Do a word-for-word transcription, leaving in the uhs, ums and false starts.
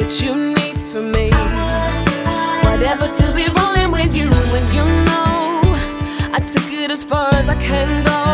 what you need from me. Whatever to be rolling with you, and you know I took it as far as I can go.